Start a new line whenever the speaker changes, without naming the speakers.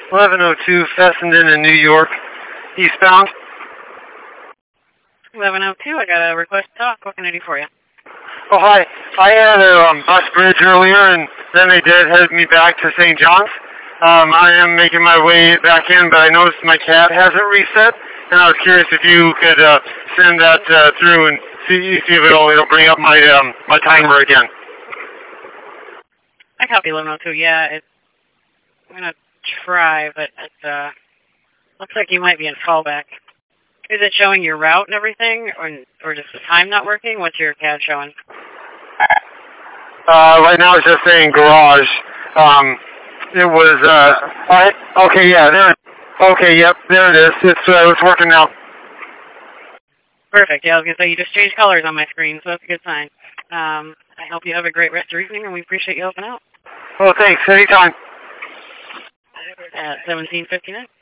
1102 Fessenden in New York, eastbound.
1102, I got a request to talk. What can I do for you?
Oh, hi. I had a bus bridge earlier, and then they did head me back to St. John's. I am making my way back in, but I noticed my cat hasn't reset, and I was curious if you could send that through and see if it'll bring up my my timer again.
I copy 1102. Yeah, I'm gonna try, but it looks like you might be in fallback. Is it showing your route and everything, or just the time not working? What's your CAD showing?
Right now it's just saying garage. It was, okay, yeah, there. Okay, yep, there it is. It's working now.
Perfect. Yeah, I was going to say, you just changed colors on my screen, so that's a good sign. I hope you have a great rest of your evening, and we appreciate you helping out.
Well, thanks. Anytime.
At 17:59.